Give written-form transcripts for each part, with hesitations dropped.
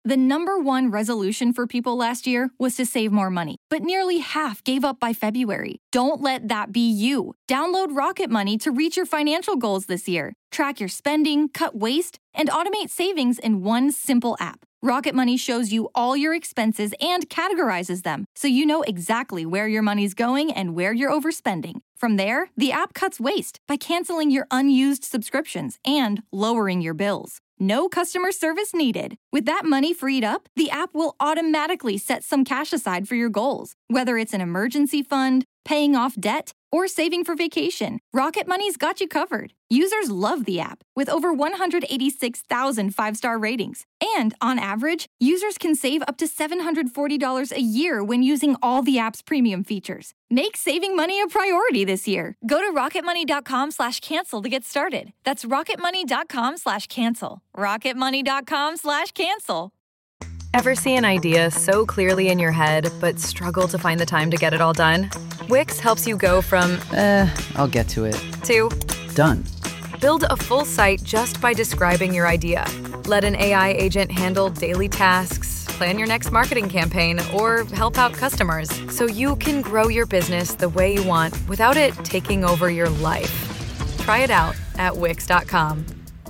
The number one resolution for people last year was to save more money, but nearly half gave up by February. Don't let that be you. Download Rocket Money to reach your financial goals this year. Track your spending, cut waste, and automate savings in one simple app. Rocket Money shows you all your expenses and categorizes them, so you know exactly where your money's going and where you're overspending. From there, the app cuts waste by canceling your unused subscriptions and lowering your bills. No customer service needed. With that money freed up, the app will automatically set some cash aside for your goals. Whether it's an emergency fund, paying off debt, or saving for vacation, Rocket Money's got you covered. Users love the app, with over 186,000 five-star ratings. And on average, users can save up to $740 a year when using all the app's premium features. Make saving money a priority this year. Go to rocketmoney.com/cancel to get started. That's rocketmoney.com/cancel. rocketmoney.com/cancel. Ever see an idea so clearly in your head, but struggle to find the time to get it all done? Wix helps you go from, I'll get to it, to done. Build a full site just by describing your idea. Let an AI agent handle daily tasks, plan your next marketing campaign, or help out customers so you can grow your business the way you want without it taking over your life. Try it out at Wix.com.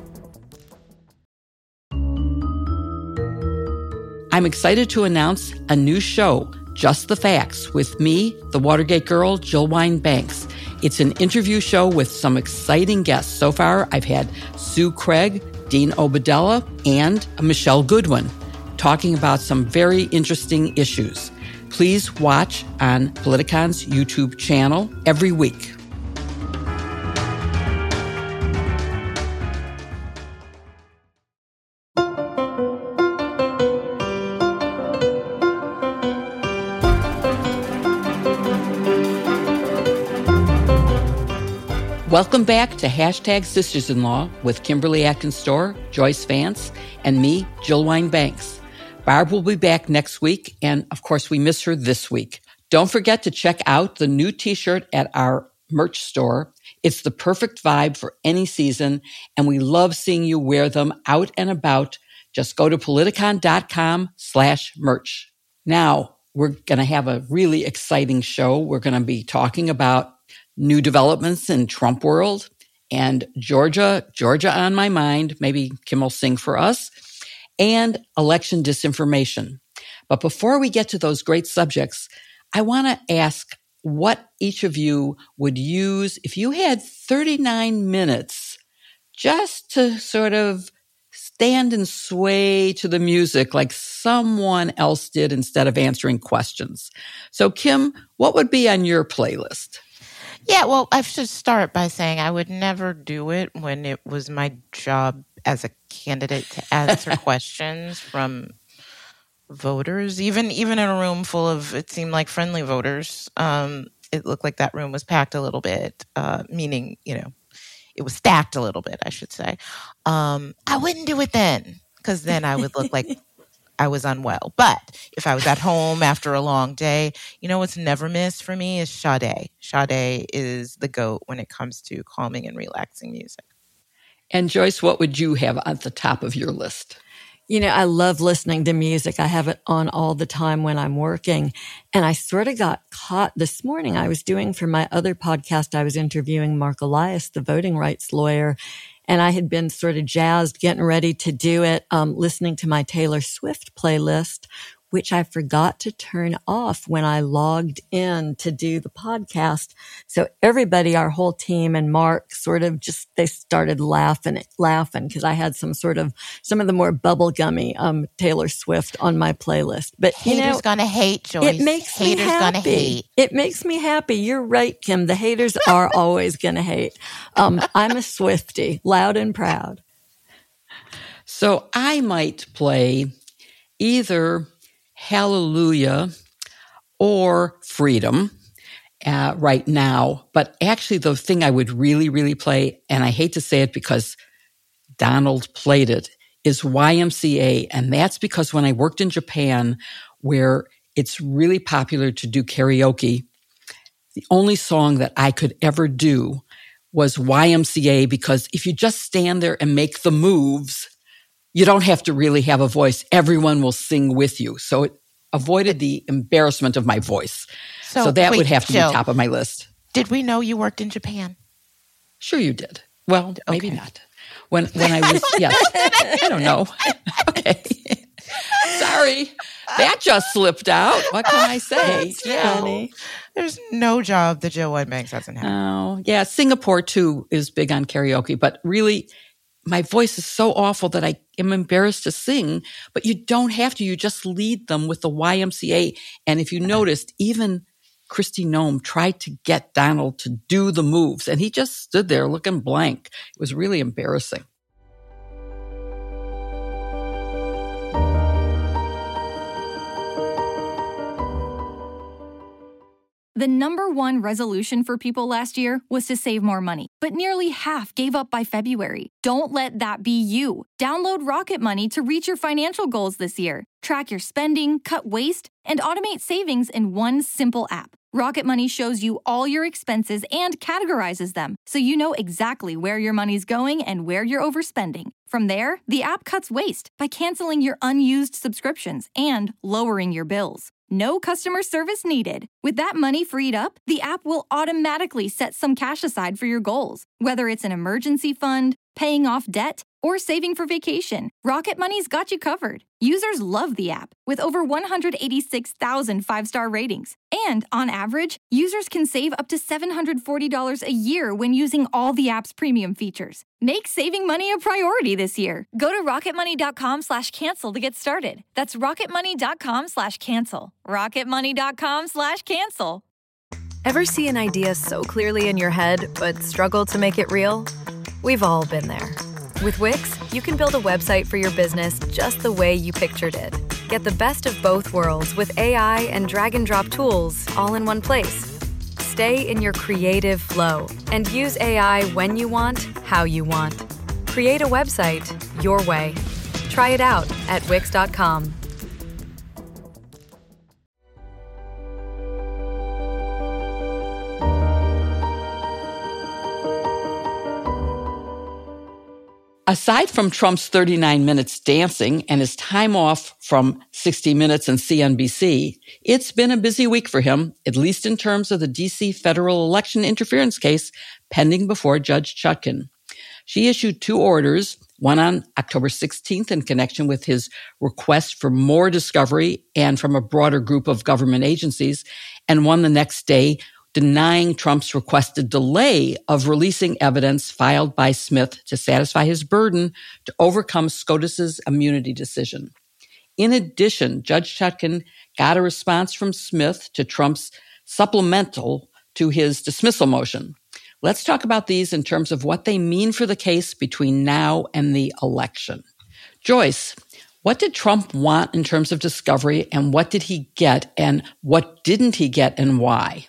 I'm excited to announce a new show, Just the Facts, with me, the Watergate girl, Jill Wine-Banks. It's an interview show with some exciting guests. So far, I've had Sue Craig, Dean Obadella, and Michelle Goodwin talking about some very interesting issues. Please watch on Politicon's YouTube channel every week. Welcome back to Hashtag Sisters-in-Law with Kimberly Atkins-Storr, Joyce Vance, and me, Jill Wine-Banks. Barb will be back next week, and of course we miss her this week. Don't forget to check out the new t-shirt at our merch store. It's the perfect vibe for any season, and we love seeing you wear them out and about. Just go to politicon.com/merch. Now, we're going to have a really exciting show. We're going to be talking about new developments in Trump world and Georgia on my mind. Maybe Kim will sing for us, and election disinformation. But before we get to those great subjects, I want to ask what each of you would use if you had 39 minutes just to sort of stand and sway to the music like someone else did instead of answering questions. So Kim, what would be on your playlist? Yeah, well, I should start by saying I would never do it when it was my job as a candidate to answer questions from voters, even in a room full of, it seemed like, friendly voters. It looked like that room was packed a little bit, meaning, it was stacked a little bit, I should say. I wouldn't do it then, because then I would look like I was unwell. But if I was at home after a long day, what's never missed for me is Sade. Sade is the GOAT when it comes to calming and relaxing music. And Joyce, what would you have at the top of your list? I love listening to music. I have it on all the time when I'm working. And I sort of got caught this morning. I was doing for my other podcast, I was interviewing Mark Elias, the voting rights lawyer. And I had been sort of jazzed, getting ready to do it, listening to my Taylor Swift playlist, which I forgot to turn off when I logged in to do the podcast. So everybody, our whole team and Mark they started laughing because I had some of the more bubblegummy Taylor Swift on my playlist. But haters gonna hate, Joyce. It makes me happy. It makes me happy. You're right, Kim. The haters are always gonna hate. I'm a Swiftie, loud and proud. So I might play either Hallelujah or Freedom right now. But actually the thing I would really, really play, and I hate to say it because Donald played it, is YMCA. And that's because when I worked in Japan, where it's really popular to do karaoke, the only song that I could ever do was YMCA, because if you just stand there and make the moves, you don't have to really have a voice. Everyone will sing with you. So it avoided the embarrassment of my voice. So that would have to be top of my list. Did we know you worked in Japan? Sure you did. Well, maybe not. When I was, yes. I don't know. Okay. Sorry. That just slipped out. What can I say? Funny. There's no job that Jill Wine-Banks hasn't had. Oh, yeah. Singapore, too, is big on karaoke. But really, my voice is so awful that I am embarrassed to sing. But you don't have to. You just lead them with the YMCA. And if you noticed, even Kristi Noem tried to get Donald to do the moves, and he just stood there looking blank. It was really embarrassing. The number one resolution for people last year was to save more money, but nearly half gave up by February. Don't let that be you. Download Rocket Money to reach your financial goals this year. Track your spending, cut waste, and automate savings in one simple app. Rocket Money shows you all your expenses and categorizes them, so you know exactly where your money's going and where you're overspending. From there, the app cuts waste by canceling your unused subscriptions and lowering your bills. No customer service needed. With that money freed up, the app will automatically set some cash aside for your goals, whether it's an emergency fund, paying off debt, or saving for vacation. Rocket Money's got you covered. Users love the app, with over 186,000 five-star ratings. And on average, users can save up to $740 a year when using all the app's premium features. Make saving money a priority this year. Go to rocketmoney.com/cancel to get started. That's rocketmoney.com/cancel. rocketmoney.com/cancel. Ever see an idea so clearly in your head, but struggle to make it real? We've all been there. With Wix, you can build a website for your business just the way you pictured it. Get the best of both worlds with AI and drag-and-drop tools all in one place. Stay in your creative flow and use AI when you want, how you want. Create a website your way. Try it out at Wix.com. Aside from Trump's 39 minutes dancing and his time off from 60 Minutes and CNBC, it's been a busy week for him, at least in terms of the D.C. federal election interference case pending before Judge Chutkan. She issued 2 orders, one on October 16th in connection with his request for more discovery and from a broader group of government agencies, and one the next day denying Trump's requested delay of releasing evidence filed by Smith to satisfy his burden to overcome SCOTUS's immunity decision. In addition, Judge Chutkan got a response from Smith to Trump's supplemental to his dismissal motion. Let's talk about these in terms of what they mean for the case between now and the election. Joyce, what did Trump want in terms of discovery, and what did he get, and what didn't he get, and why?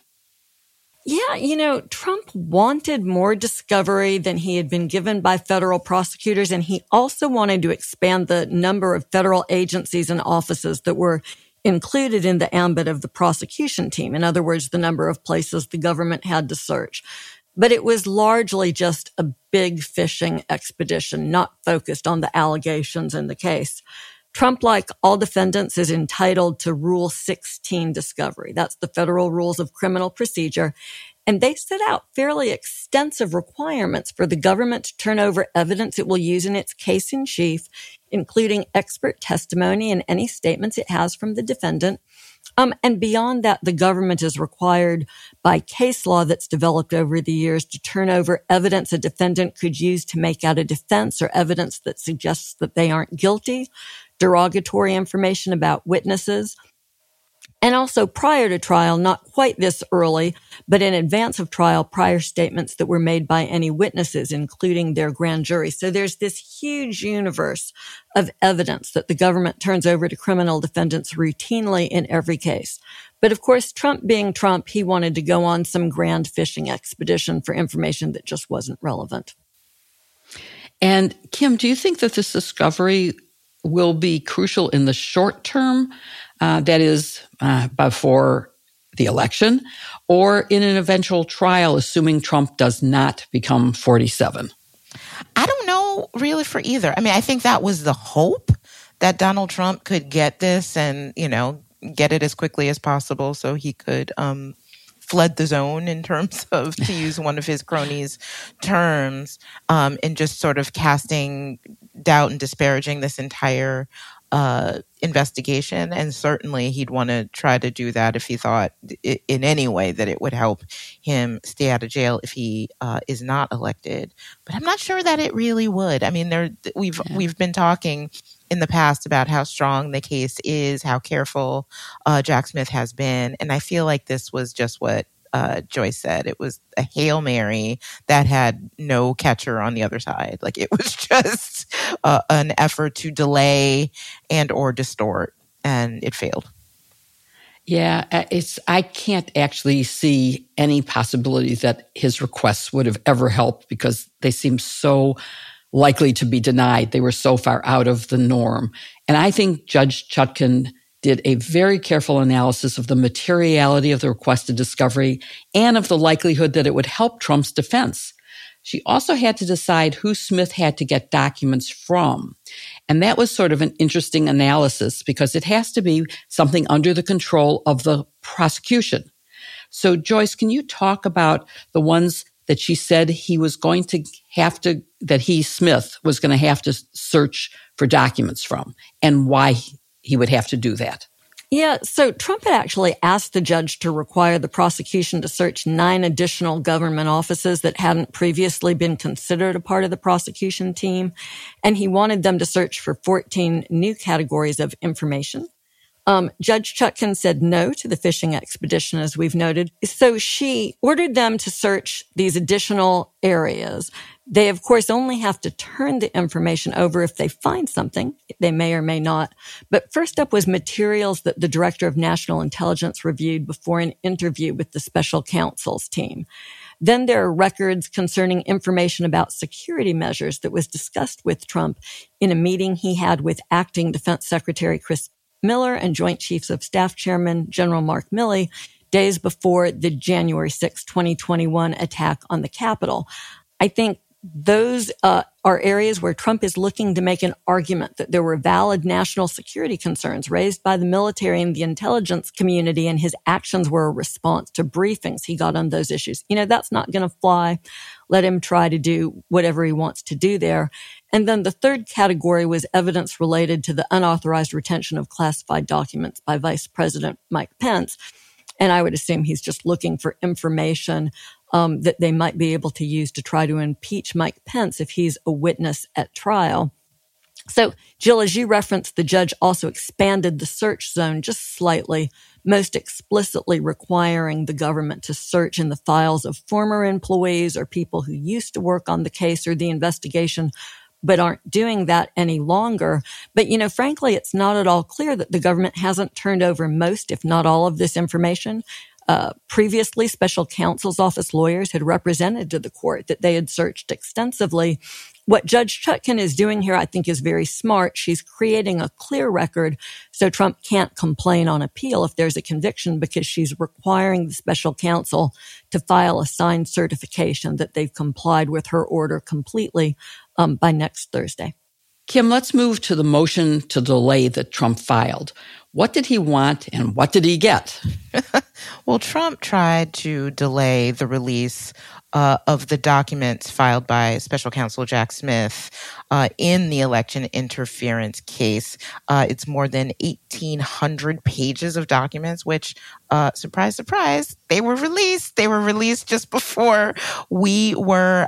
Yeah, Trump wanted more discovery than he had been given by federal prosecutors, and he also wanted to expand the number of federal agencies and offices that were included in the ambit of the prosecution team. In other words, the number of places the government had to search. But it was largely just a big fishing expedition, not focused on the allegations in the case. Trump, like all defendants, is entitled to Rule 16 discovery. That's the federal rules of criminal procedure. And they set out fairly extensive requirements for the government to turn over evidence it will use in its case in chief, including expert testimony and any statements it has from the defendant. And beyond that, the government is required by case law that's developed over the years to turn over evidence a defendant could use to make out a defense, or evidence that suggests that they aren't guilty, derogatory information about witnesses, and also prior to trial, not quite this early, but in advance of trial, prior statements that were made by any witnesses, including their grand jury. So there's this huge universe of evidence that the government turns over to criminal defendants routinely in every case. But of course, Trump being Trump, he wanted to go on some grand fishing expedition for information that just wasn't relevant. And Kim, do you think that this discovery will be crucial in the short term, that is, before the election, or in an eventual trial, assuming Trump does not become 47? I don't know know really for either. I mean, I think that was the hope that Donald Trump could get this and, get it as quickly as possible so he could flood the zone in terms of, to use one of his cronies' terms, and just sort of casting doubt and disparaging this entire investigation. And certainly he'd want to try to do that if he thought in any way that it would help him stay out of jail if he is not elected. But I'm not sure that it really would. I mean, we've been talking in the past about how strong the case is, how careful Jack Smith has been. And I feel like this was just what Joyce said. It was a Hail Mary that had no catcher on the other side. Like, it was just an effort to delay and or distort, and it failed. Yeah, I can't actually see any possibility that his requests would have ever helped because they seem so likely to be denied. They were so far out of the norm. And I think Judge Chutkan did a very careful analysis of the materiality of the requested discovery and of the likelihood that it would help Trump's defense. She also had to decide who Smith had to get documents from. And that was sort of an interesting analysis because it has to be something under the control of the prosecution. So, Joyce, can you talk about the ones that she said he was going to have to, Smith was going to have to search for documents from, and why he would have to do that? Yeah, so Trump had actually asked the judge to require the prosecution to search 9 additional government offices that hadn't previously been considered a part of the prosecution team. And he wanted them to search for 14 new categories of information. Judge Chutkan said no to the fishing expedition, as we've noted. So she ordered them to search these additional areas. They, of course, only have to turn the information over if they find something. They may or may not. But first up was materials that the Director of National Intelligence reviewed before an interview with the special counsel's team. Then there are records concerning information about security measures that was discussed with Trump in a meeting he had with Acting Defense Secretary Chris Miller and Joint Chiefs of Staff Chairman General Mark Milley days before the January 6, 2021 attack on the Capitol. I think those are areas where Trump is looking to make an argument that there were valid national security concerns raised by the military and the intelligence community, and his actions were a response to briefings he got on those issues. That's not going to fly. Let him try to do whatever he wants to do there. And then the third category was evidence related to the unauthorized retention of classified documents by Vice President Mike Pence. And I would assume he's just looking for information that they might be able to use to try to impeach Mike Pence if he's a witness at trial. So, Jill, as you referenced, the judge also expanded the search zone just slightly, most explicitly requiring the government to search in the files of former employees or people who used to work on the case or the investigation, but aren't doing that any longer. But, frankly, it's not at all clear that the government hasn't turned over most, if not all, of this information. Previously, special counsel's office lawyers had represented to the court that they had searched extensively. What Judge Chutkan is doing here, I think, is very smart. She's creating a clear record so Trump can't complain on appeal if there's a conviction, because she's requiring the special counsel to file a signed certification that they've complied with her order completely by next Thursday. Kim, let's move to the motion to delay that Trump filed. What did he want and what did he get? Well, Trump tried to delay the release of the documents filed by Special Counsel Jack Smith in the election interference case. It's more than 1,800 pages of documents, which, surprise, surprise, they were released. They were released just before we were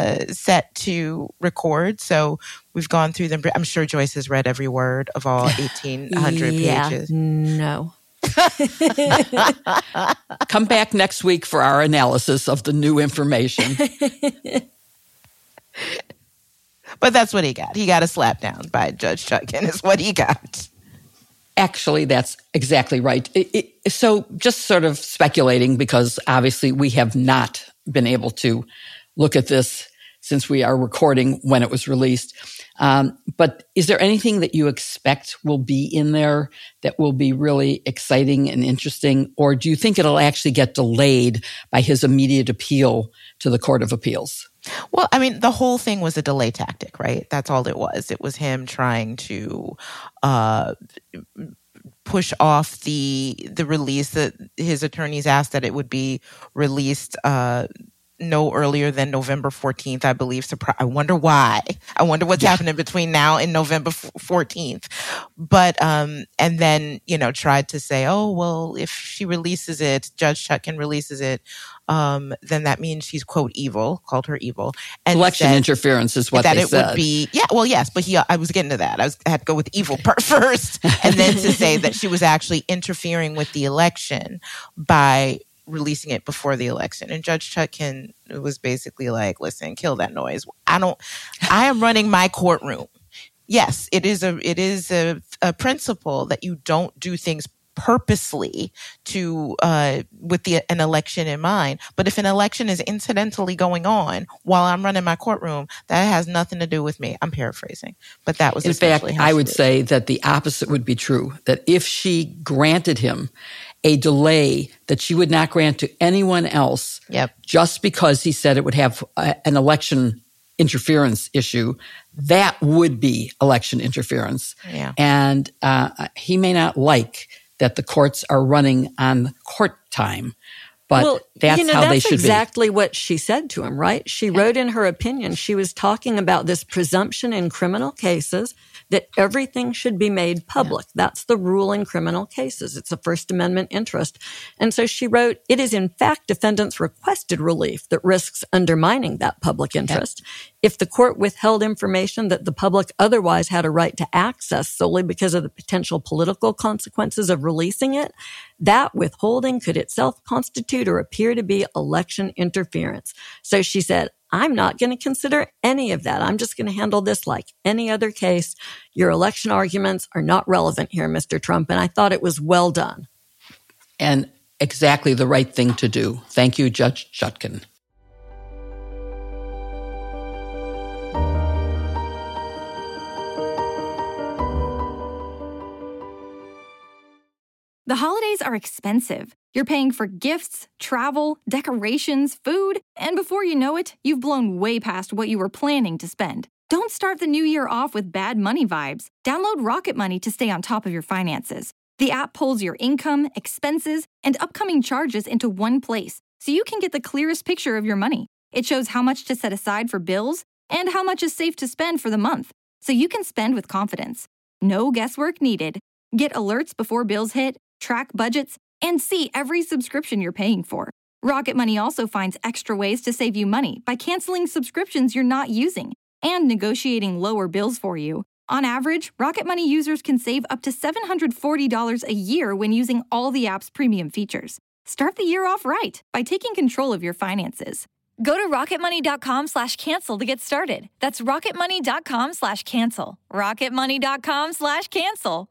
set to record. So we've gone through them. I'm sure Joyce has read every word of all 1,800 pages. No. Come back next week for our analysis of the new information. But that's what he got. He got a slap down by Judge Chutkan is what he got. Actually, that's exactly right. So just sort of speculating, because obviously we have not been able to look at this since we are recording when it was released. But is there anything that you expect will be in there that will be really exciting and interesting? Or do you think it'll actually get delayed by his immediate appeal to the Court of Appeals? Well, I mean, the whole thing was a delay tactic, right? That's all it was. It was him trying to push off the release. That his attorneys asked that it would be released no earlier than November 14th, I believe. I wonder why. I wonder what's happening between now and November 14th. But, and then, tried to say, oh, well, if she releases it, Judge Chutkan releases it, then that means she's, quote, evil, called her evil. And election interference is what they said. That it would be, yes, but I was getting to that. I had to go with evil part first, and then to say that she was actually interfering with the election by releasing it before the election. And Judge Chutkan was basically like, listen, kill that noise. I am running my courtroom. Yes, it is a principle that you don't do things purposely to with an election in mind. But if an election is incidentally going on while I'm running my courtroom, that has nothing to do with me. I'm paraphrasing, but that was in fact, I would say that the opposite would be true. That if she granted him a delay that she would not grant to anyone else, just because he said it would have an election interference issue, that would be election interference. Yeah. And he may not like that the courts are running on court time, but that's how they should be. That's exactly what she said to him, right? She wrote in her opinion, she was talking about this presumption in criminal cases that everything should be made public. Yeah. That's the rule in criminal cases. It's a First Amendment interest. And so she wrote, it is in fact defendants' requested relief that risks undermining that public interest. Yeah. If the court withheld information that the public otherwise had a right to access solely because of the potential political consequences of releasing it, that withholding could itself constitute or appear to be election interference. So she said, I'm not going to consider any of that. I'm just going to handle this like any other case. Your election arguments are not relevant here, Mr. Trump. And I thought it was well done. And exactly the right thing to do. Thank you, Judge Chutkan. The holidays are expensive. You're paying for gifts, travel, decorations, food, and before you know it, you've blown way past what you were planning to spend. Don't start the new year off with bad money vibes. Download Rocket Money to stay on top of your finances. The app pulls your income, expenses, and upcoming charges into one place, so you can get the clearest picture of your money. It shows how much to set aside for bills and how much is safe to spend for the month, so you can spend with confidence. No guesswork needed. Get alerts before bills hit, track budgets, and see every subscription you're paying for. Rocket Money also finds extra ways to save you money by canceling subscriptions you're not using and negotiating lower bills for you. On average, Rocket Money users can save up to $740 a year when using all the app's premium features. Start the year off right by taking control of your finances. Go to rocketmoney.com/cancel to get started. That's rocketmoney.com/cancel. rocketmoney.com/cancel.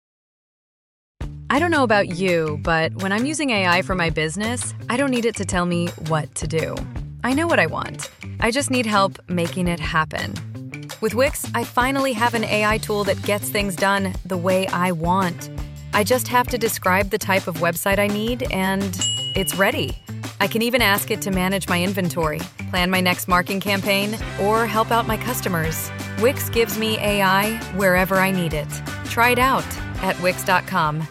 I don't know about you, but when I'm using AI for my business, I don't need it to tell me what to do. I know what I want. I just need help making it happen. With Wix, I finally have an AI tool that gets things done the way I want. I just have to describe the type of website I need, and it's ready. I can even ask it to manage my inventory, plan my next marketing campaign, or help out my customers. Wix gives me AI wherever I need it. Try it out at Wix.com.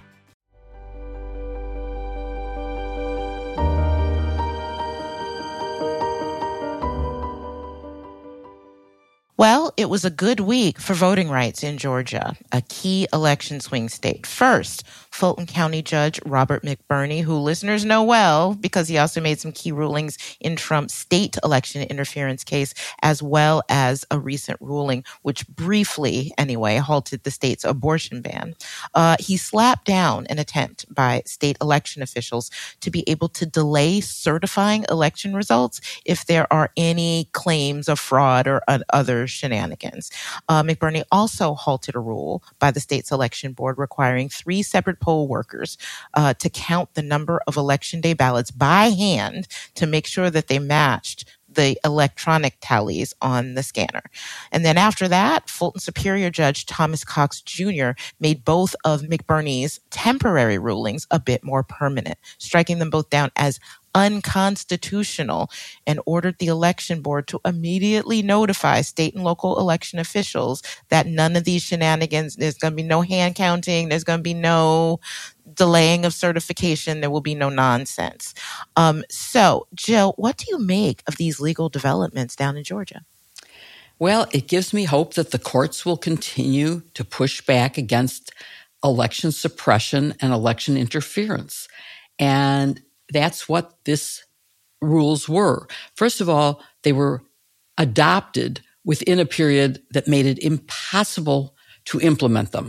Well, it was a good week for voting rights in Georgia, a key election swing state. First, Fulton County Judge Robert McBurney, who listeners know well because he also made some key rulings in Trump's state election interference case, as well as a recent ruling which briefly, anyway, halted the state's abortion ban. He slapped down an attempt by state election officials to be able to delay certifying election results if there are any claims of fraud or other shenanigans. McBurney also halted a rule by the state's election board requiring 3 separate poll workers to count the number of election day ballots by hand to make sure that they matched the electronic tallies on the scanner. And then after that, Fulton Superior Judge Thomas Cox Jr. made both of McBurney's temporary rulings a bit more permanent, striking them both down as unconstitutional, and ordered the election board to immediately notify state and local election officials that none of these shenanigans, there's going to be no hand counting, there's going to be no delaying of certification, there will be no nonsense. So, Jill, what do you make of these legal developments down in Georgia? Well, it gives me hope that the courts will continue to push back against election suppression and election interference. And that's what these rules were. First of all, they were adopted within a period that made it impossible to implement them.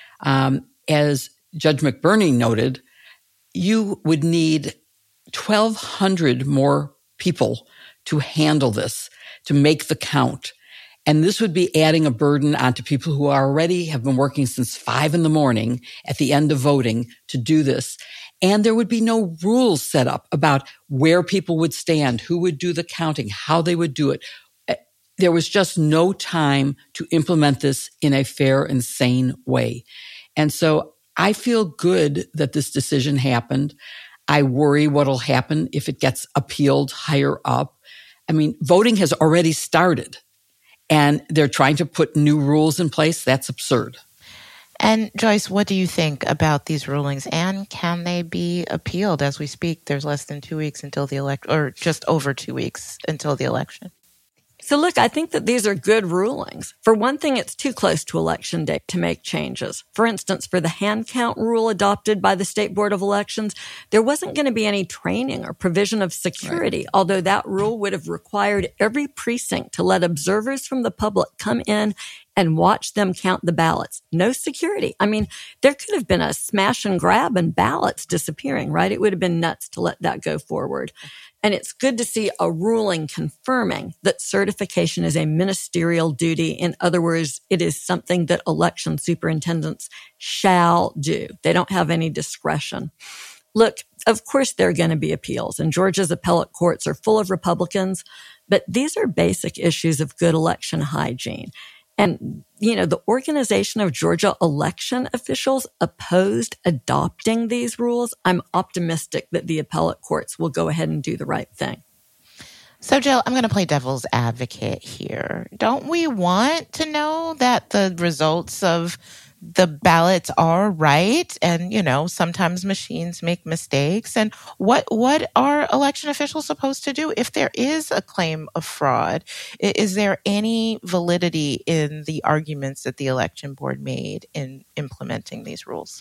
As Judge McBurney noted, you would need 1,200 more people to handle this, to make the count. And this would be adding a burden onto people who already have been working since 5 a.m. at the end of voting to do this. And there would be no rules set up about where people would stand, who would do the counting, how they would do it. There was just no time to implement this in a fair and sane way. And so I feel good that this decision happened. I worry what'll happen if it gets appealed higher up. I mean, voting has already started, and they're trying to put new rules in place. That's absurd. And Joyce, what do you think about these rulings, and can they be appealed as we speak? There's less than 2 weeks until the election, or just over 2 weeks until the election. So look, I think that these are good rulings. For one thing, it's too close to election day to make changes. For instance, for the hand count rule adopted by the State Board of Elections, there wasn't going to be any training or provision of security, right, although that rule would have required every precinct to let observers from the public come in and watch them count the ballots. No security. I mean, there could have been a smash and grab and ballots disappearing, right? It would have been nuts to let that go forward. And it's good to see a ruling confirming that certification is a ministerial duty. In other words, it is something that election superintendents shall do. They don't have any discretion. Look, of course there are going to be appeals, and Georgia's appellate courts are full of Republicans, but these are basic issues of good election hygiene. And, you know, the Organization of Georgia Election Officials opposed adopting these rules. I'm optimistic that the appellate courts will go ahead and do the right thing. So, Jill, I'm going to play devil's advocate here. Don't we want to know that the results of the ballots are right? And, you know, sometimes machines make mistakes. And what are election officials supposed to do if there is a claim of fraud? Is there any validity in the arguments that the election board made in implementing these rules?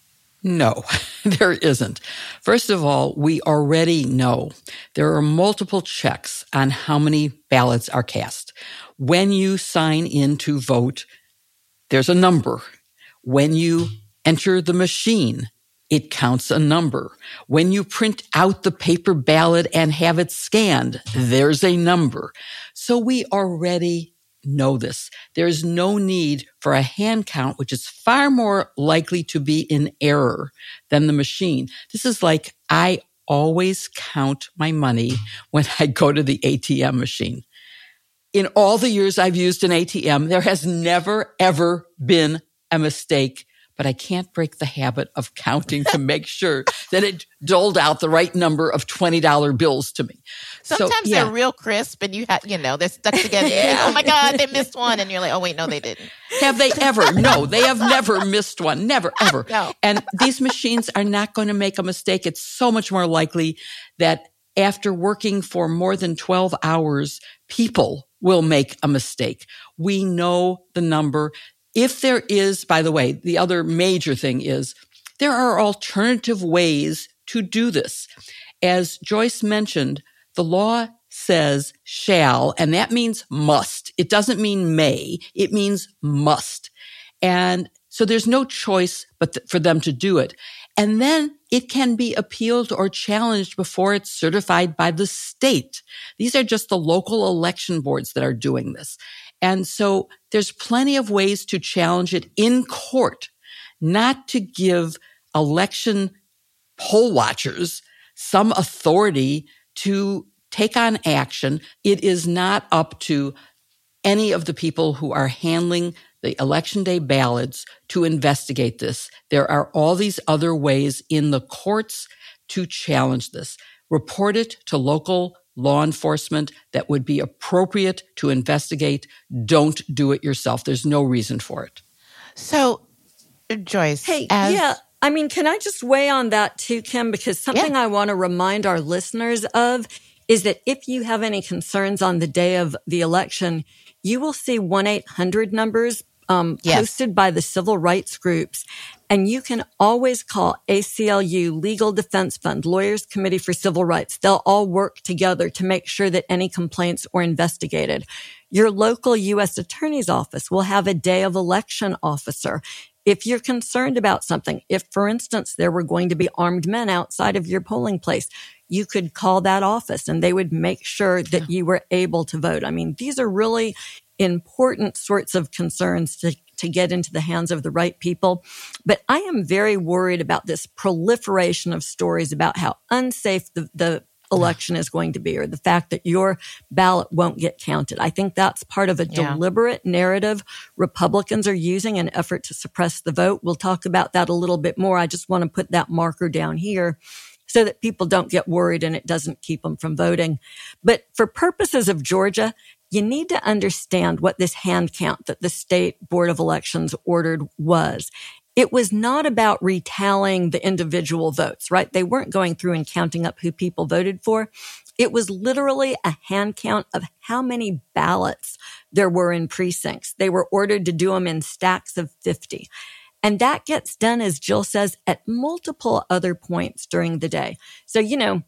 No, there isn't. First of all, we already know there are multiple checks on how many ballots are cast. When you sign in to vote, there's a number. When you enter the machine, it counts a number. When you print out the paper ballot and have it scanned, there's a number. So we already know this. There's no need for a hand count, which is far more likely to be in error than the machine. This is like I always count my money when I go to the ATM machine. In all the years I've used an ATM, there has never, ever been a mistake, but I can't break the habit of counting to make sure that it doled out the right number of $20 bills to me. Sometimes they're real crisp and they're stuck together. Yeah. Oh my God, they missed one. And you're like, oh wait, no, they didn't. Have they ever? No, they have never missed one. Never, ever. No. And these machines are not going to make a mistake. It's so much more likely that after working for more than 12 hours, people will make a mistake. We know the number. If there is, by the way, the other major thing is there are alternative ways to do this. As Joyce mentioned, the law says shall, and that means must. It doesn't mean may. It means must. And so there's no choice but for them to do it. And then it can be appealed or challenged before it's certified by the state. These are just the local election boards that are doing this. And so there's plenty of ways to challenge it in court, not to give election poll watchers some authority to take on action. It is not up to any of the people who are handling the election day ballots to investigate this. There are all these other ways in the courts to challenge this. Report it to local law enforcement that would be appropriate to investigate. Don't do it yourself. There's no reason for it. So, Joyce. Hey, I mean, can I just weigh on that too, Kim? Because something I want to remind our listeners of is that if you have any concerns on the day of the election, you will see 1-800 numbers posted by the civil rights groups. And you can always call ACLU, Legal Defense Fund, Lawyers Committee for Civil Rights. They'll all work together to make sure that any complaints are investigated. Your local U.S. Attorney's Office will have a day of election officer. If you're concerned about something, if, for instance, there were going to be armed men outside of your polling place, you could call that office and they would make sure that you were able to vote. I mean, these are really important sorts of concerns to get into the hands of the right people. But I am very worried about this proliferation of stories about how unsafe the election is going to be, or the fact that your ballot won't get counted. I think that's part of a deliberate narrative Republicans are using in an effort to suppress the vote. We'll talk about that a little bit more. I just want to put that marker down here so that people don't get worried and it doesn't keep them from voting. But for purposes of Georgia, you need to understand what this hand count that the State Board of Elections ordered was. It was not about retallying the individual votes, right? They weren't going through and counting up who people voted for. It was literally a hand count of how many ballots there were in precincts. They were ordered to do them in stacks of 50. And that gets done, as Jill says, at multiple other points during the day. So,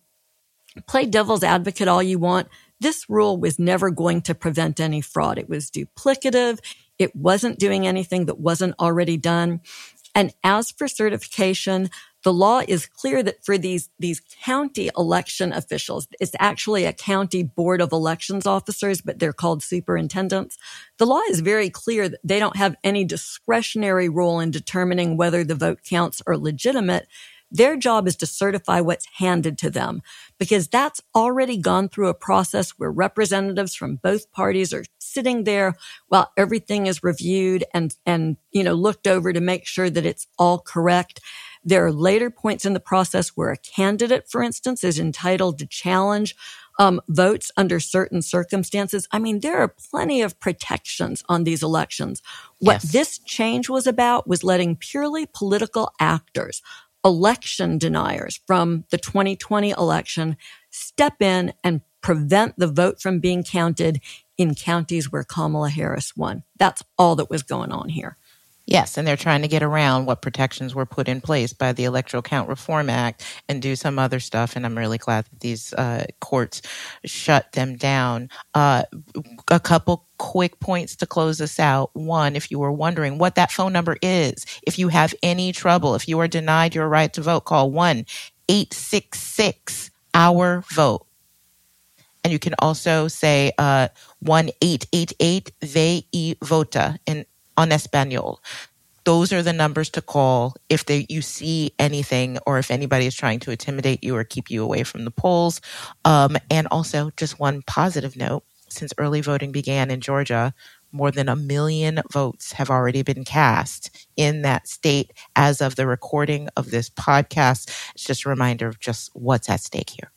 play devil's advocate all you want. This rule was never going to prevent any fraud. It was duplicative. It wasn't doing anything that wasn't already done. And as for certification, the law is clear that for these county election officials, it's actually a county board of elections officers, but they're called superintendents. The law is very clear that they don't have any discretionary role in determining whether the vote counts are legitimate. Their job is to certify what's handed to them, because that's already gone through a process where representatives from both parties are sitting there while everything is reviewed and looked over to make sure that it's all correct. There are later points in the process where a candidate, for instance, is entitled to challenge votes under certain circumstances. I mean, there are plenty of protections on these elections. What this change was about was letting purely political actors, election deniers from the 2020 election, step in and prevent the vote from being counted in counties where Kamala Harris won. That's all that was going on here. Yes, and they're trying to get around what protections were put in place by the Electoral Count Reform Act and do some other stuff. And I'm really glad that these courts shut them down. A couple quick points to close this out. One, if you were wondering what that phone number is, if you have any trouble, if you are denied your right to vote, call 1-866-OUR-VOTE. And you can also say 1-888-VE-VOTA on Espanol. Those are the numbers to call if you see anything or if anybody is trying to intimidate you or keep you away from the polls. And also, just one positive note, since early voting began in Georgia, more than 1 million votes have already been cast in that state as of the recording of this podcast. It's just a reminder of just what's at stake here.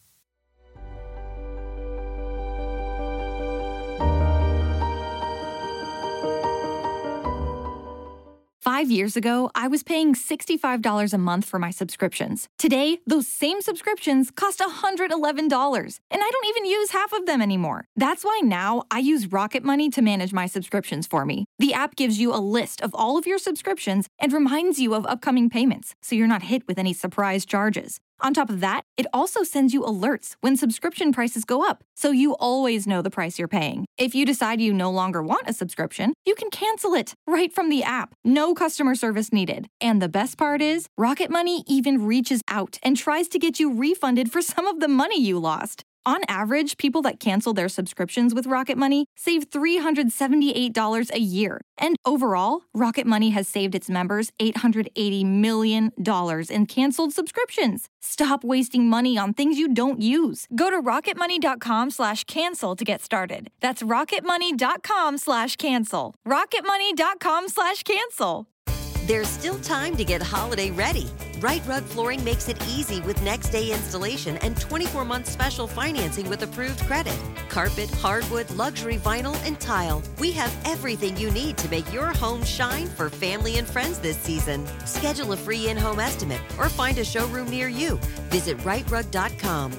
$5 years ago, I was paying $65 a month for my subscriptions. Today, those same subscriptions cost $111, and I don't even use half of them anymore. That's why now I use Rocket Money to manage my subscriptions for me. The app gives you a list of all of your subscriptions and reminds you of upcoming payments, so you're not hit with any surprise charges. On top of that, it also sends you alerts when subscription prices go up, so you always know the price you're paying. If you decide you no longer want a subscription, you can cancel it right from the app. No customer service needed. And the best part is, Rocket Money even reaches out and tries to get you refunded for some of the money you lost. On average, people that cancel their subscriptions with Rocket Money save $378 a year. And overall, Rocket Money has saved its members $880 million in canceled subscriptions. Stop wasting money on things you don't use. Go to rocketmoney.com/cancel to get started. That's rocketmoney.com/cancel. rocketmoney.com/cancel. There's still time to get holiday ready. Right Rug Flooring makes it easy with next day installation and 24-month special financing with approved credit. Carpet, hardwood, luxury vinyl, and tile. We have everything you need to make your home shine for family and friends this season. Schedule a free in-home estimate or find a showroom near you. Visit rightrug.com,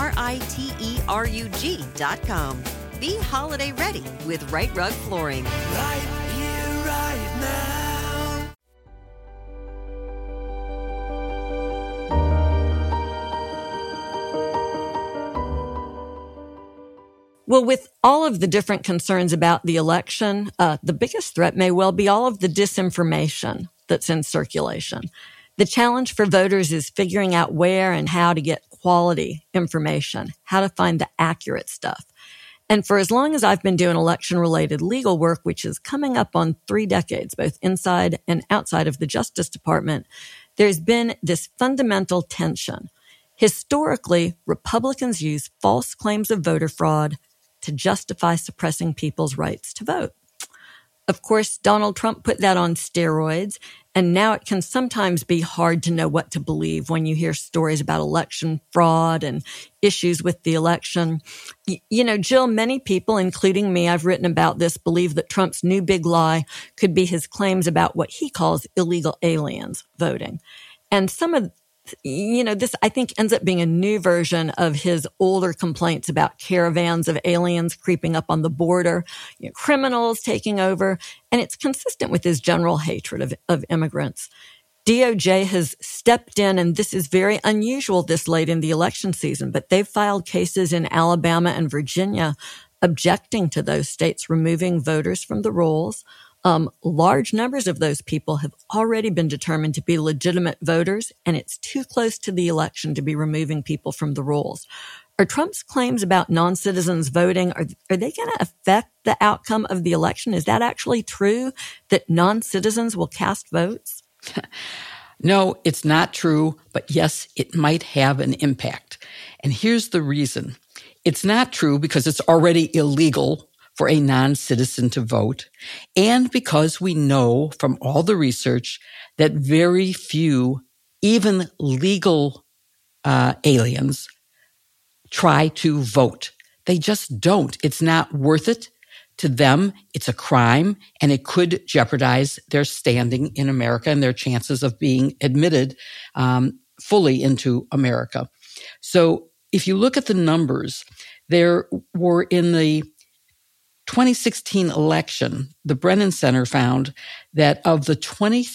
RITERUG.com. Be holiday ready with Right Rug Flooring. Right here, right now. Well, with all of the different concerns about the election, the biggest threat may well be all of the disinformation that's in circulation. The challenge for voters is figuring out where and how to get quality information, how to find the accurate stuff. And for as long as I've been doing election-related legal work, which is coming up on 3 decades, both inside and outside of the Justice Department, there's been this fundamental tension. Historically, Republicans use false claims of voter fraud to justify suppressing people's rights to vote. Of course, Donald Trump put that on steroids, and now it can sometimes be hard to know what to believe when you hear stories about election fraud and issues with the election. You know, Jill, many people, including me, I've written about this, believe that Trump's new big lie could be his claims about what he calls illegal aliens voting. And some of this, I think, ends up being a new version of his older complaints about caravans of aliens creeping up on the border, criminals taking over, and it's consistent with his general hatred of immigrants. DOJ has stepped in, and this is very unusual this late in the election season, but they've filed cases in Alabama and Virginia objecting to those states removing voters from the rolls. Large numbers of those people have already been determined to be legitimate voters, and it's too close to the election to be removing people from the rolls. Are Trump's claims about non-citizens voting, are they going to affect the outcome of the election? Is that actually true, that non-citizens will cast votes? No, it's not true, but yes, it might have an impact. And here's the reason. It's not true because it's already illegal for a non-citizen to vote, and because we know from all the research that very few, even legal aliens, try to vote. They just don't. It's not worth it to them. It's a crime, and it could jeopardize their standing in America and their chances of being admitted fully into America. So if you look at the numbers, there were in the 2016 election, the Brennan Center found that of the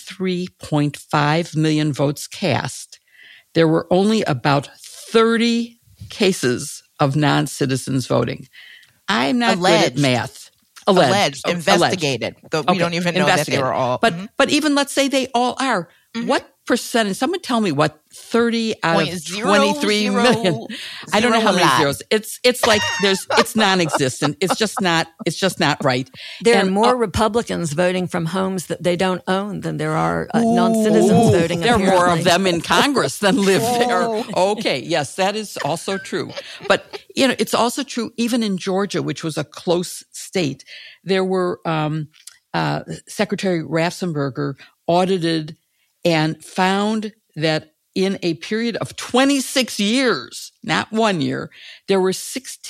23.5 million votes cast, there were only about 30 cases of non-citizens voting. I'm not good at math. Alleged. Investigated. We don't even know that they were all. But even let's say they all are. Mm-hmm. What percentage? Someone tell me what 30 out of 23 million. I don't know how many zeros. It's like it's non-existent. It's just not right. There are more Republicans voting from homes that they don't own than there are non-citizens voting. There are more of them in Congress than live there. Okay. Yes, that is also true. But, it's also true even in Georgia, which was a close state. There were, Secretary Raffensperger audited and found that in a period of 26 years, not 1 year, there were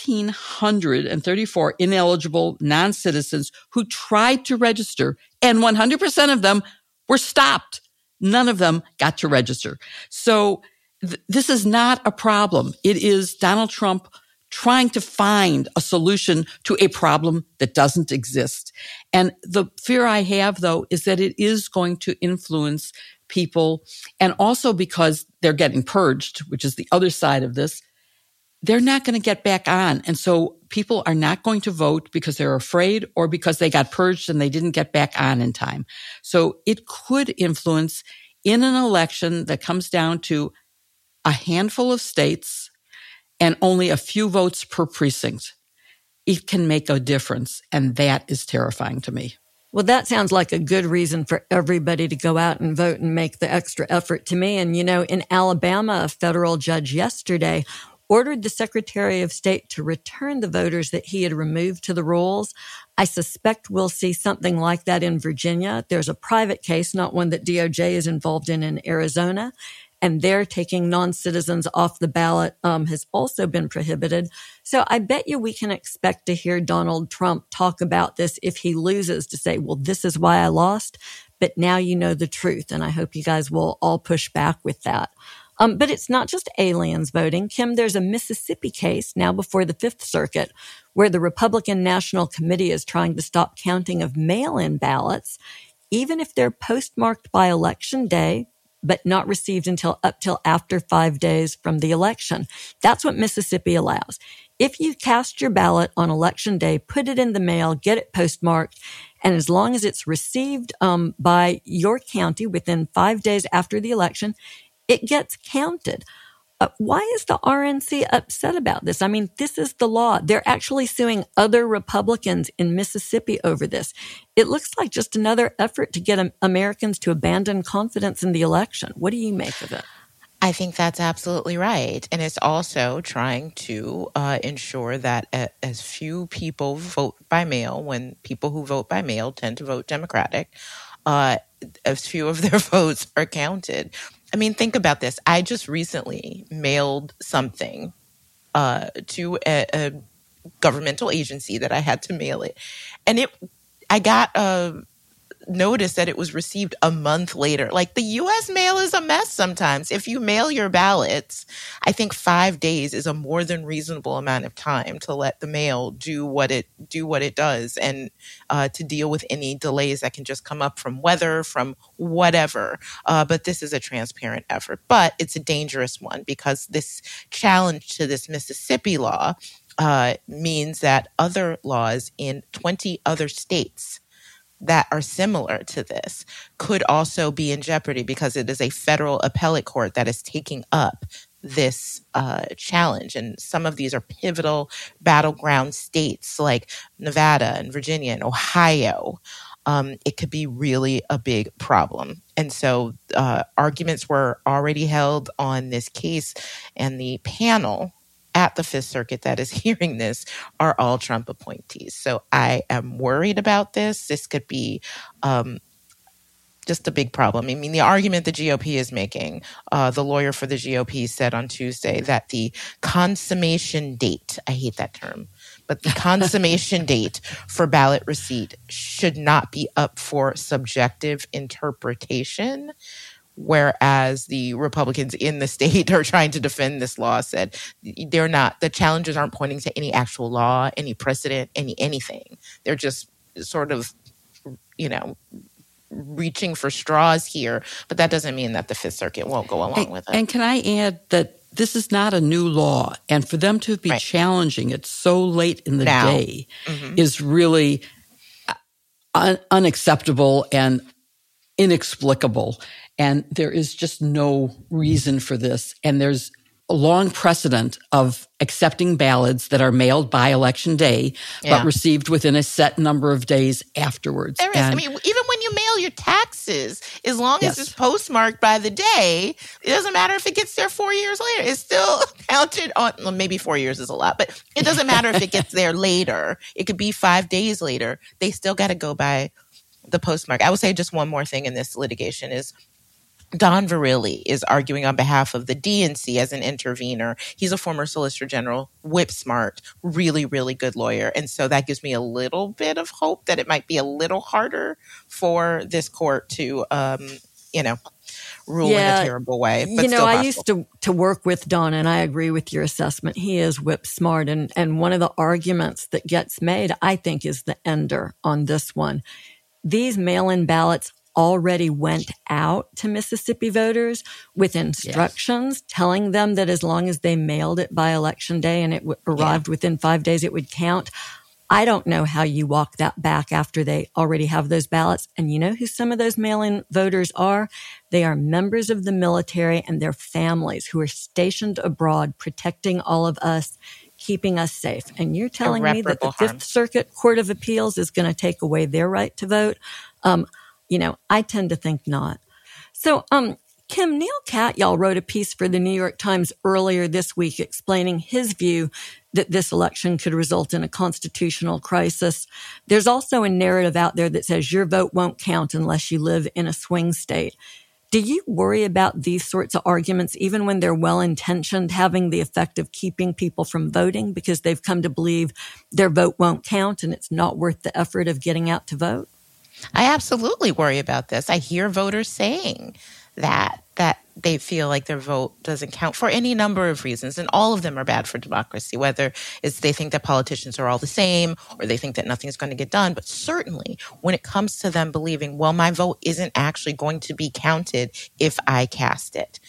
1,634 ineligible non-citizens who tried to register, and 100% of them were stopped. None of them got to register. So this is not a problem. It is Donald Trump trying to find a solution to a problem that doesn't exist. And the fear I have, though, is that it is going to influence people, and also because they're getting purged, which is the other side of this, they're not going to get back on. And so people are not going to vote because they're afraid or because they got purged and they didn't get back on in time. So it could influence in an election that comes down to a handful of states and only a few votes per precinct. It can make a difference, and that is terrifying to me. Well, that sounds like a good reason for everybody to go out and vote and make the extra effort to me. And, in Alabama, a federal judge yesterday ordered the Secretary of State to return the voters that he had removed to the rolls. I suspect we'll see something like that in Virginia. There's a private case, not one that DOJ is involved in Arizona. And they're taking non-citizens off the ballot has also been prohibited. So I bet you we can expect to hear Donald Trump talk about this if he loses, to say, well, this is why I lost, but now you know the truth. And I hope you guys will all push back with that. But it's not just aliens voting. Kim, there's a Mississippi case now before the Fifth Circuit where the Republican National Committee is trying to stop counting of mail-in ballots, even if they're postmarked by Election Day, but not received up till after 5 days from the election. That's what Mississippi allows. If you cast your ballot on Election Day, put it in the mail, get it postmarked, and as long as it's received by your county within 5 days after the election, it gets counted. Why is the RNC upset about this? I mean, this is the law. They're actually suing other Republicans in Mississippi over this. It looks like just another effort to get Americans to abandon confidence in the election. What do you make of it? I think that's absolutely right. And it's also trying to ensure that as few people vote by mail, when people who vote by mail tend to vote Democratic, as few of their votes are counted. I mean, think about this. I just recently mailed something to a governmental agency that I had to mail it. And I got a notice that it was received a month later. Like, the U.S. mail is a mess sometimes. If you mail your ballots, I think 5 days is a more than reasonable amount of time to let the mail do what it does, and to deal with any delays that can just come up from weather, from whatever. But this is a transparent effort. But it's a dangerous one, because this challenge to this Mississippi law means that other laws in 20 other states that are similar to this could also be in jeopardy, because it is a federal appellate court that is taking up this challenge. And some of these are pivotal battleground states like Nevada and Virginia and Ohio. It could be really a big problem. And so arguments were already held on this case, and the panel at the Fifth Circuit that is hearing this are all Trump appointees. So I am worried about this. This could be just a big problem. I mean, the argument the GOP is making, the lawyer for the GOP said on Tuesday that the consummation date, I hate that term, but the consummation date for ballot receipt should not be up for subjective interpretation. Whereas the Republicans in the state are trying to defend this law, said they're not, the challengers aren't pointing to any actual law, any precedent, anything. They're just sort of, reaching for straws here. But that doesn't mean that the Fifth Circuit won't go along with it. And can I add that this is not a new law, and for them to be challenging it so late in the day is really unacceptable and inexplicable. And there is just no reason for this. And there's a long precedent of accepting ballots that are mailed by Election Day, but received within a set number of days afterwards. There is. I mean, even when you mail your taxes, as long as it's postmarked by the day, it doesn't matter if it gets there 4 years later. It's still counted on, well, maybe 4 years is a lot, but it doesn't matter if it gets there later. It could be 5 days later. They still got to go by the postmark. I would say just one more thing in this litigation is Don Verrilli is arguing on behalf of the DNC as an intervener. He's a former Solicitor General, whip smart, really, really good lawyer. And so that gives me a little bit of hope that it might be a little harder for this court to, rule in a terrible way. But I used to work with Don, and I agree with your assessment. He is whip smart. And one of the arguments that gets made, I think, is the ender on this one. These mail-in ballots already went out to Mississippi voters with instructions telling them that as long as they mailed it by Election Day and it arrived within 5 days, it would count. I don't know how you walk that back after they already have those ballots. And you know who some of those mail-in voters are? They are members of the military and their families who are stationed abroad, protecting all of us, keeping us safe. And you're telling me that the Fifth Circuit Court of Appeals is going to take away their right to vote? I tend to think not. So, Kim, Neil Katyal wrote a piece for the New York Times earlier this week explaining his view that this election could result in a constitutional crisis. There's also a narrative out there that says your vote won't count unless you live in a swing state. Do you worry about these sorts of arguments, even when they're well-intentioned, having the effect of keeping people from voting because they've come to believe their vote won't count and it's not worth the effort of getting out to vote? I absolutely worry about this. I hear voters saying that they feel like their vote doesn't count for any number of reasons, and all of them are bad for democracy, whether it's they think that politicians are all the same or they think that nothing's going to get done. But certainly when it comes to them believing, well, my vote isn't actually going to be counted if I cast it,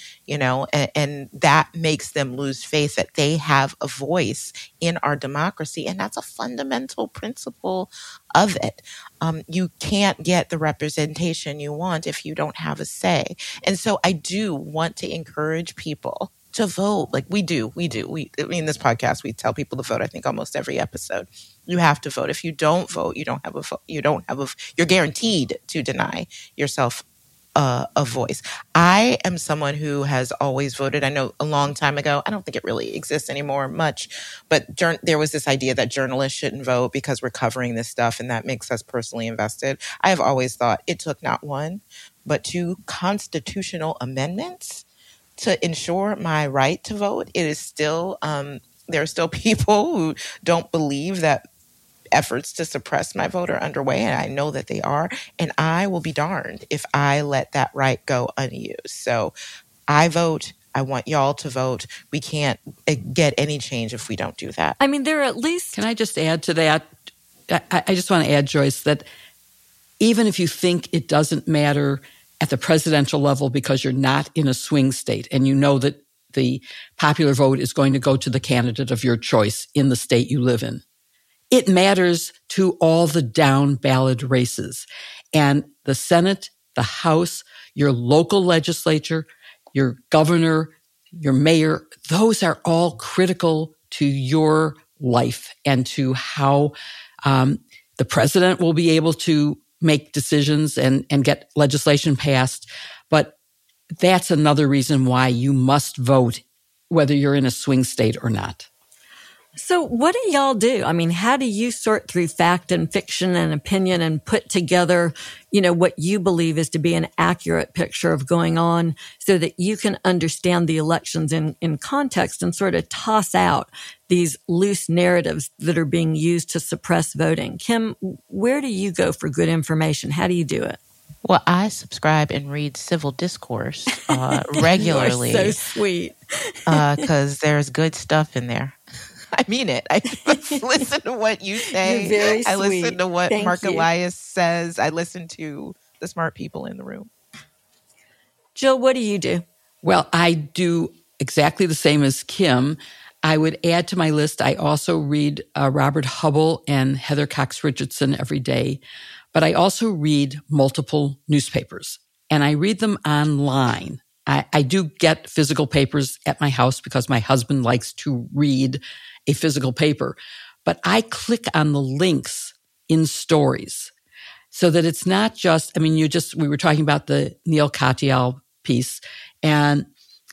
and that makes them lose faith that they have a voice in our democracy. And that's a fundamental principle of it. You can't get the representation you want if you don't have a say. And so I do want to encourage people to vote. Like we do. In this podcast, we tell people to vote, I think almost every episode. You have to vote. If you don't vote, you don't have a vote. You're guaranteed to deny yourself a voice. I am someone who has always voted. I know a long time ago, I don't think it really exists anymore much, but there was this idea that journalists shouldn't vote because we're covering this stuff and that makes us personally invested. I have always thought it took not one, but two constitutional amendments to ensure my right to vote. It is still, there are still people who don't believe that efforts to suppress my vote are underway, and I know that they are, and I will be darned if I let that right go unused. So I vote. I want y'all to vote. We can't get any change if we don't do that. I mean, there are at least... Can I just add to that? I just want to add, Joyce, that even if you think it doesn't matter at the presidential level because you're not in a swing state and you know that the popular vote is going to go to the candidate of your choice in the state you live in, it matters to all the down ballot races. And the Senate, the House, your local legislature, your governor, your mayor, those are all critical to your life and to how the president will be able to make decisions and get legislation passed. But that's another reason why you must vote, whether you're in a swing state or not. So what do y'all do? I mean, how do you sort through fact and fiction and opinion and put together, what you believe is to be an accurate picture of going on so that you can understand the elections in context and sort of toss out these loose narratives that are being used to suppress voting? Kim, where do you go for good information? How do you do it? Well, I subscribe and read Civil Discourse regularly. You are so sweet. Because there's good stuff in there. I mean it. I listen to what you say. You're very sweet. I listen to what Thank Mark you. Elias says. I listen to the smart people in the room. Jill, what do you do? Well, I do exactly the same as Kim. I would add to my list, I also read Robert Hubble and Heather Cox Richardson every day, but I also read multiple newspapers, and I read them online. I do get physical papers at my house because my husband likes to read a physical paper, but I click on the links in stories so that it's not just, we were talking about the Neil Katyal piece, and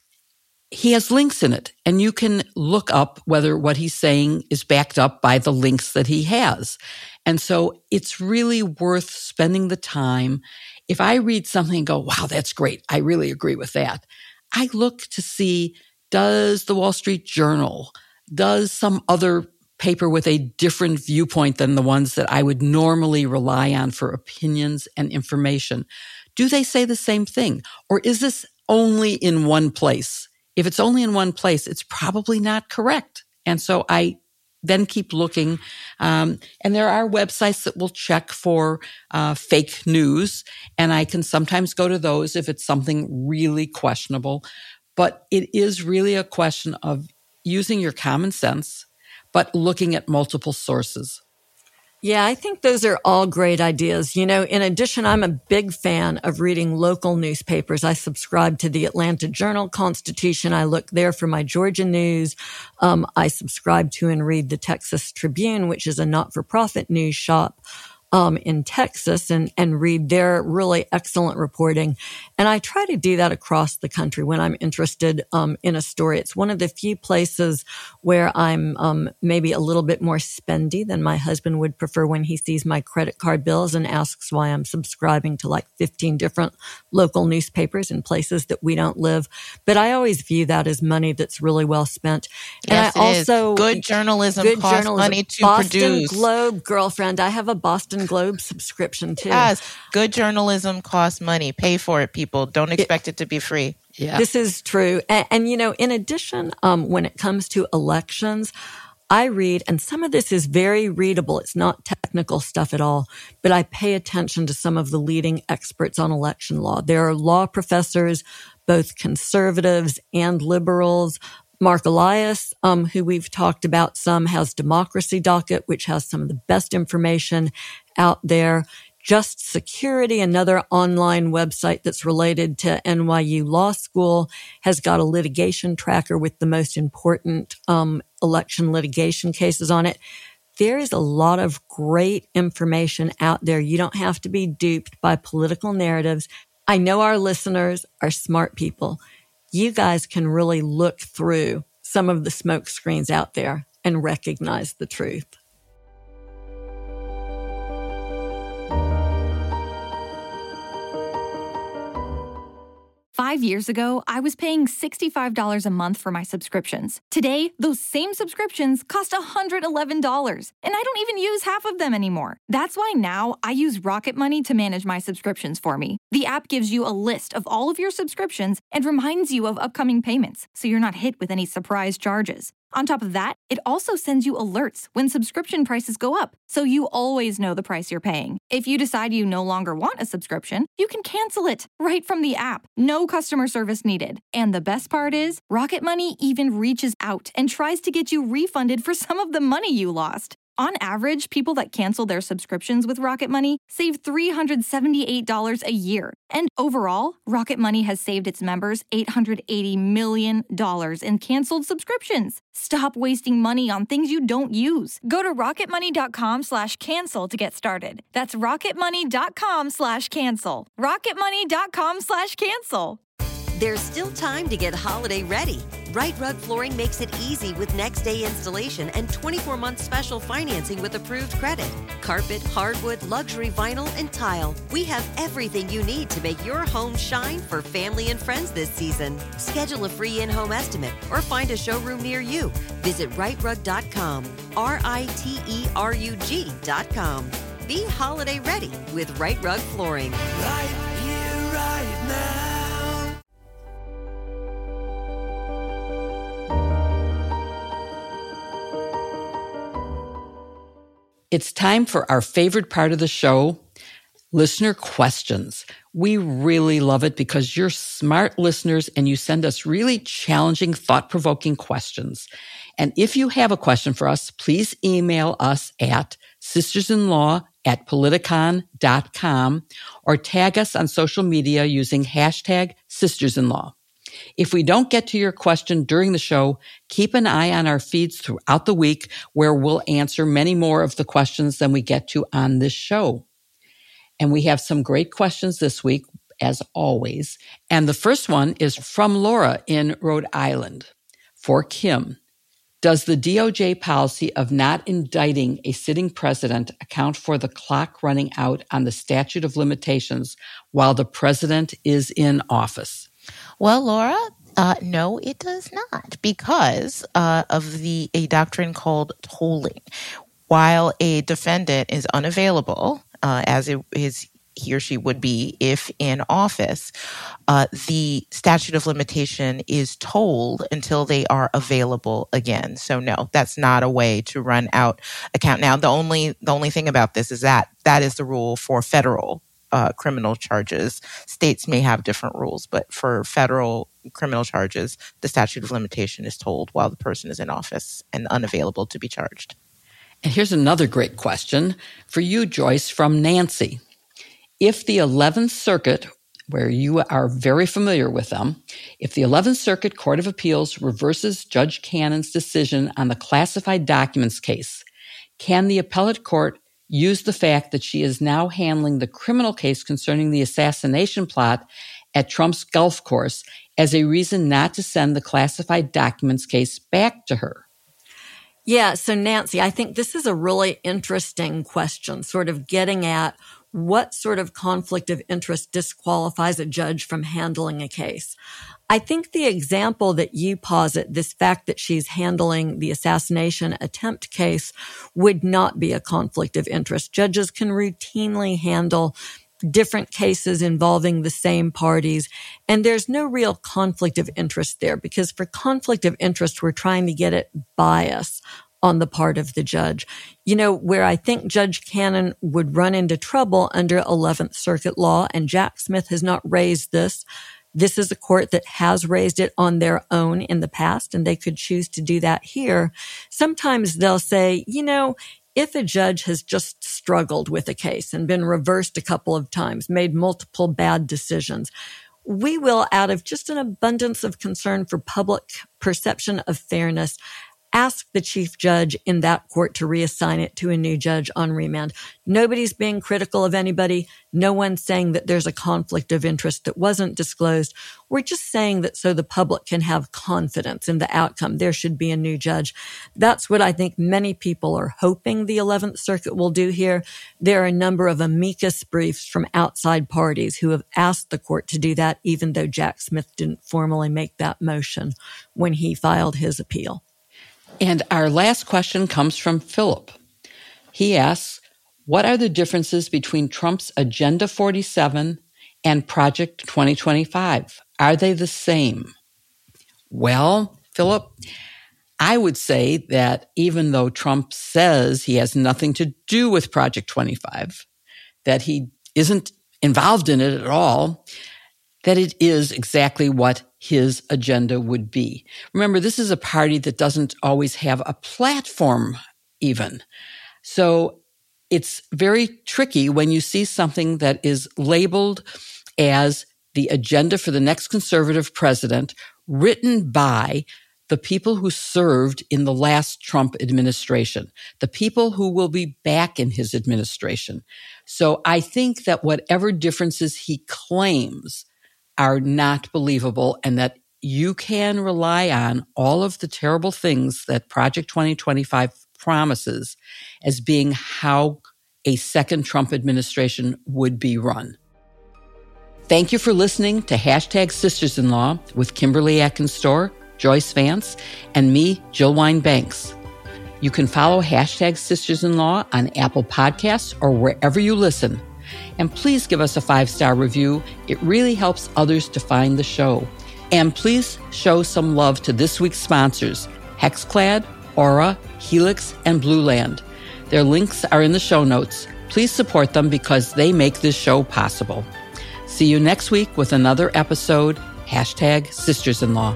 he has links in it, and you can look up whether what he's saying is backed up by the links that he has. And so it's really worth spending the time. If I read something and go, wow, that's great, I really agree with that, I look to see, does the Wall Street Journal, does some other paper with a different viewpoint than the ones that I would normally rely on for opinions and information, do they say the same thing? Or is this only in one place? If it's only in one place, it's probably not correct. And so I then keep looking. And there are websites that will check for fake news, and I can sometimes go to those if it's something really questionable. But it is really a question of using your common sense, but looking at multiple sources. Yeah, I think those are all great ideas. You know, in addition, I'm a big fan of reading local newspapers. I subscribe to the Atlanta Journal-Constitution. I look there for my Georgia news. I subscribe to and read the Texas Tribune, which is a not-for-profit news shop in Texas, and read their really excellent reporting. And I try to do that across the country when I'm interested in a story. It's one of the few places where I'm maybe a little bit more spendy than my husband would prefer when he sees my credit card bills and asks why I'm subscribing to like 15 different local newspapers in places that we don't live. But I always view that as money that's really well spent. Yes, and I also good journalism costs money to Boston produce. Globe, girlfriend. I have a Boston Globe subscription too. Yes, good journalism costs money. Pay for it, people. Don't expect it to be free. Yeah. This is true. And you know, in addition, when it comes to elections, I read, and some of this is very readable. It's not technical stuff at all, but I pay attention to some of the leading experts on election law. There are law professors, both conservatives and liberals. Mark Elias, who we've talked about some, has Democracy Docket, which has some of the best information out there. Just Security, another online website that's related to NYU Law School, has got a litigation tracker with the most important election litigation cases on it. There is a lot of great information out there. You don't have to be duped by political narratives. I know our listeners are smart people. You guys can really look through some of the smoke screens out there and recognize the truth. Five years ago, I was paying $65 a month for my subscriptions. Today, those same subscriptions cost $111, and I don't even use half of them anymore. That's why now I use Rocket Money to manage my subscriptions for me. The app gives you a list of all of your subscriptions and reminds you of upcoming payments, so you're not hit with any surprise charges. On top of that, it also sends you alerts when subscription prices go up, so you always know the price you're paying. If you decide you no longer want a subscription, you can cancel it right from the app. No customer service needed. And the best part is, Rocket Money even reaches out and tries to get you refunded for some of the money you lost. On average, people that cancel their subscriptions with Rocket Money save $378 a year. And overall, Rocket Money has saved its members $880 million in canceled subscriptions. Stop wasting money on things you don't use. Go to rocketmoney.com/cancel to get started. That's rocketmoney.com/cancel. rocketmoney.com/cancel. There's still time to get holiday ready. Right Rug Flooring makes it easy with next day installation and 24-month special financing with approved credit. Carpet, hardwood, luxury vinyl, and tile. We have everything you need to make your home shine for family and friends this season. Schedule a free in-home estimate or find a showroom near you. Visit rightrug.com, RITERUG.com. Be holiday ready with Right Rug Flooring. Right here, right now. It's time for our favorite part of the show, listener questions. We really love it because you're smart listeners and you send us really challenging, thought-provoking questions. And if you have a question for us, please email us at sistersinlaw@politicon.com or tag us on social media using hashtag sistersinlaw. If we don't get to your question during the show, keep an eye on our feeds throughout the week where we'll answer many more of the questions than we get to on this show. And we have some great questions this week, as always. And the first one is from Laura in Rhode Island. For Kim, does the DOJ policy of not indicting a sitting president account for the clock running out on the statute of limitations while the president is in office? Well, Laura, no, it does not, because of a doctrine called tolling. While a defendant is unavailable, as he or she would be if in office, the statute of limitation is tolled until they are available again. So no, that's not a way to run out account. Now, the only thing about this is that is the rule for federal criminal charges. States may have different rules, but for federal criminal charges, the statute of limitation is tolled while the person is in office and unavailable to be charged. And here's another great question for you, Joyce, from Nancy. If the 11th Circuit, where you are very familiar with them, if the 11th Circuit Court of Appeals reverses Judge Cannon's decision on the classified documents case, can the appellate court use the fact that she is now handling the criminal case concerning the assassination plot at Trump's golf course as a reason not to send the classified documents case back to her? Yeah, so Nancy, I think this is a really interesting question, sort of getting at what sort of conflict of interest disqualifies a judge from handling a case. I think the example that you posit, this fact that she's handling the assassination attempt case, would not be a conflict of interest. Judges can routinely handle different cases involving the same parties, and there's no real conflict of interest there, because for conflict of interest, we're trying to get at bias on the part of the judge. You know, where I think Judge Cannon would run into trouble under 11th Circuit law, and Jack Smith has not raised this. This is a court that has raised it on their own in the past, and they could choose to do that here. Sometimes they'll say, you know, if a judge has just struggled with a case and been reversed a couple of times, made multiple bad decisions, we will, out of just an abundance of concern for public perception of fairness, ask the chief judge in that court to reassign it to a new judge on remand. Nobody's being critical of anybody. No one's saying that there's a conflict of interest that wasn't disclosed. We're just saying that so the public can have confidence in the outcome, there should be a new judge. That's what I think many people are hoping the 11th Circuit will do here. There are a number of amicus briefs from outside parties who have asked the court to do that, even though Jack Smith didn't formally make that motion when he filed his appeal. And our last question comes from Philip. He asks, what are the differences between Trump's Agenda 47 and Project 2025? Are they the same? Well, Philip, I would say that even though Trump says he has nothing to do with Project 25, that he isn't involved in it at all, that it is exactly what his agenda would be. Remember, this is a party that doesn't always have a platform even. So it's very tricky when you see something that is labeled as the agenda for the next conservative president, written by the people who served in the last Trump administration, the people who will be back in his administration. So I think that whatever differences he claims are not believable, and that you can rely on all of the terrible things that Project 2025 promises as being how a second Trump administration would be run. Thank you for listening to Hashtag Sisters-in-Law with Kimberly Atkins-Storr, Joyce Vance, and me, Jill Wine-Banks. You can follow Hashtag Sisters-in-Law on Apple Podcasts or wherever you listen. And please give us a 5-star review. It really helps others to find the show. And please show some love to this week's sponsors, Hexclad, Aura, Helix, and Blue Land. Their links are in the show notes. Please support them because they make this show possible. See you next week with another episode, Hashtag Sisters-in-Law.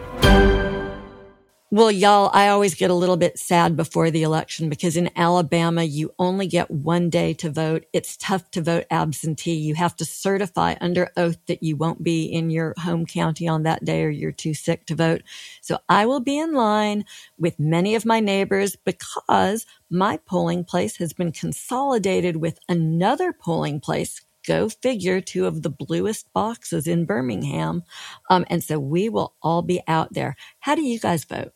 Well, y'all, I always get a little bit sad before the election because in Alabama, you only get one day to vote. It's tough to vote absentee. You have to certify under oath that you won't be in your home county on that day or you're too sick to vote. So I will be in line with many of my neighbors because my polling place has been consolidated with another polling place. Go figure, 2 of the bluest boxes in Birmingham. And so we will all be out there. How do you guys vote?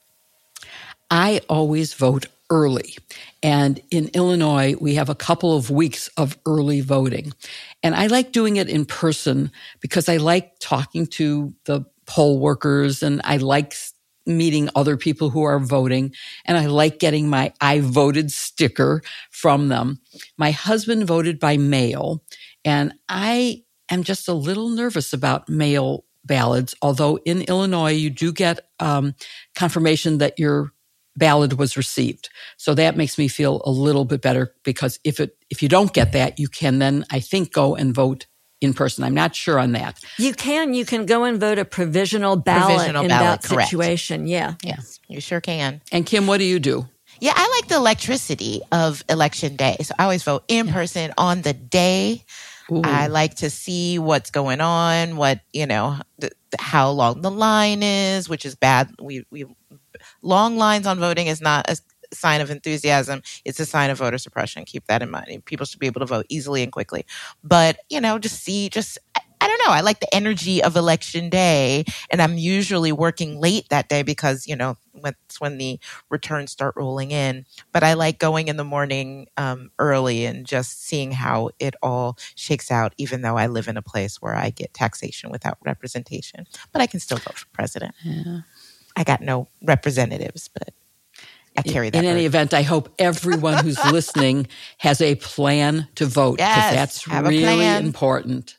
I always vote early. And in Illinois, we have a couple of weeks of early voting. And I like doing it in person because I like talking to the poll workers and I like meeting other people who are voting. And I like getting my I voted sticker from them. My husband voted by mail. And I am just a little nervous about mail ballots, although in Illinois, you do get confirmation that your ballot was received. So that makes me feel a little bit better because if you don't get that, you can then, I think, go and vote in person. I'm not sure on that. You can go and vote a provisional ballot in that correct. situation. Yeah. Yes, you sure can. And Kim, what do you do? Yeah, I like the electricity of election day. So I always vote in person on the day. Ooh. I like to see what's going on, how long the line is, which is bad. We long lines on voting is not a sign of enthusiasm. It's a sign of voter suppression. Keep that in mind. People should be able to vote easily and quickly. But, I don't know. I like the energy of election day, and I'm usually working late that day because, that's when the returns start rolling in. But I like going in the morning early and just seeing how it all shakes out, even though I live in a place where I get taxation without representation. But I can still vote for president. Yeah. I got no representatives, but I carry that. In any event, I hope everyone who's listening has a plan to vote, because Yes, that's really important.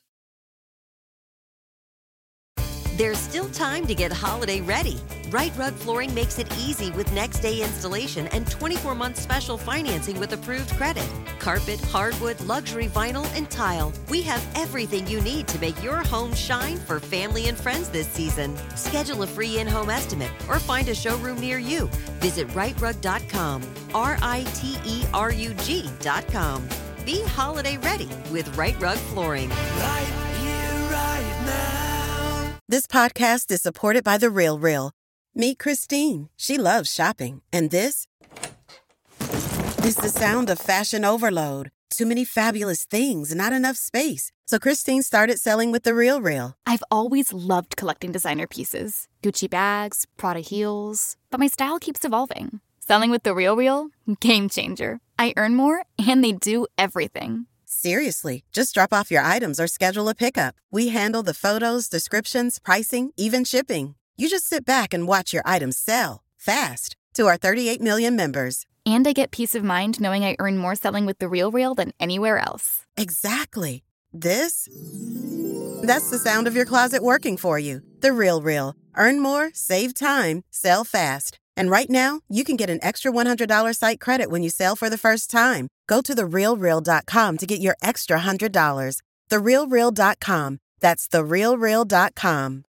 There's still time to get holiday ready. Right Rug Flooring makes it easy with next day installation and 24-month special financing with approved credit. Carpet, hardwood, luxury vinyl, and tile. We have everything you need to make your home shine for family and friends this season. Schedule a free in-home estimate or find a showroom near you. Visit rightrug.com, RITERUG.com. Be holiday ready with Right Rug Flooring. Right here, right now. This podcast is supported by The RealReal. Meet Christine. She loves shopping. And this is the sound of fashion overload. Too many fabulous things, not enough space. So Christine started selling with The RealReal. I've always loved collecting designer pieces. Gucci bags, Prada heels. But my style keeps evolving. Selling with The RealReal? Game changer. I earn more, and they do everything. Seriously, just drop off your items or schedule a pickup. We handle the photos, descriptions, pricing, even shipping. You just sit back and watch your items sell fast to our 38 million members. And I get peace of mind knowing I earn more selling with The RealReal than anywhere else. Exactly. That's the sound of your closet working for you. The RealReal. Earn more, save time, sell fast. And right now, you can get an extra $100 site credit when you sell for the first time. Go to therealreal.com to get your extra $100. Therealreal.com. That's therealreal.com.